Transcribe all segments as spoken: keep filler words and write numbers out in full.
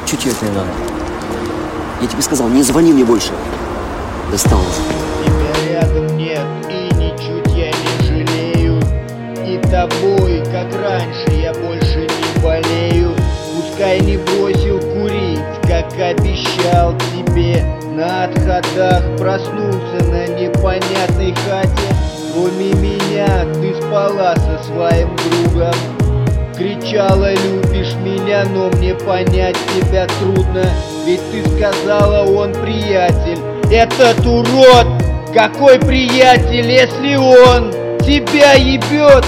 чутье тебе надо. Я тебе сказал, не звони мне больше. Достал уже. Тебя рядом нет, и ничуть я не жалею. И тобой, как раньше, я больше не болею. Пускай не бросил курить, как обещал тебе. На отходах проснулся на непонятной хате. Кроме меня ты спала со своим другом. Кричала, любишь меня, но мне понять тебя трудно. Ведь ты сказала, он приятель. Этот урод! Какой приятель, если он тебя ебет?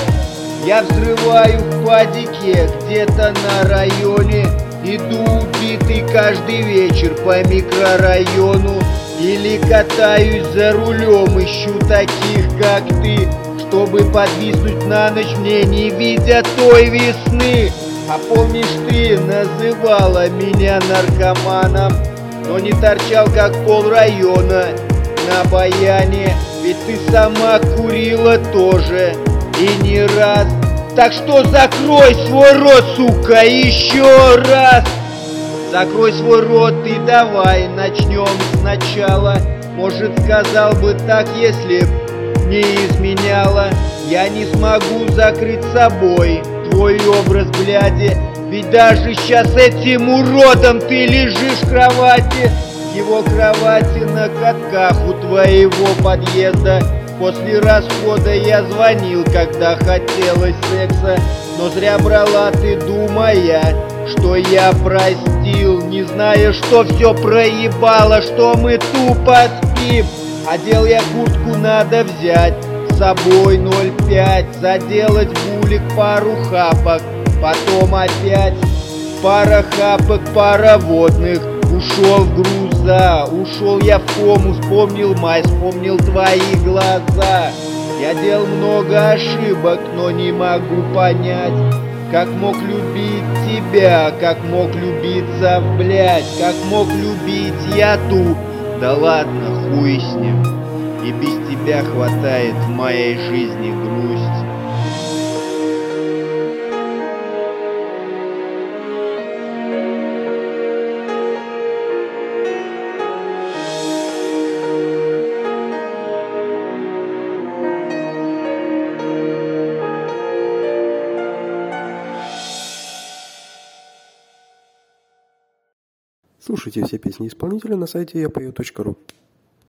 Я взрываю в падике где-то на районе. Иду убитый каждый вечер по микрорайону. Или катаюсь за рулем, ищу таких, как ты, чтобы подвиснуть на ночь мне, не видя той весны. А помнишь, ты называла меня наркоманом, но не торчал, как полрайона на баяне. Ведь ты сама курила тоже, и не раз. Так что закрой свой рот, сука, еще раз. Закрой свой рот и давай начнем сначала. Может, сказал бы так, если б не изменяла. Я не смогу закрыть собой твой образ, бляди. Ведь даже сейчас этим уродом ты лежишь в кровати. В его кровати на катках у твоего подъезда. После расхода я звонил, когда хотелось секса. Но зря брала ты, думая, что я простил, не зная, что все проебало, что мы тупо спим. Одел я куртку, надо взять с собой ноль пять, заделать булик пару хапок, потом опять пара хапок, пара водных. Ушел в груза, ушел я в кому, вспомнил май, вспомнил твои глаза. Я делал много ошибок, но не могу понять, как мог любить тебя, как мог любиться, блять, как мог любить я ту. Да ладно, хуй с ним, и без тебя хватает в моей жизни грусть. Слушайте все песни исполнителя на сайте я пою точка ру.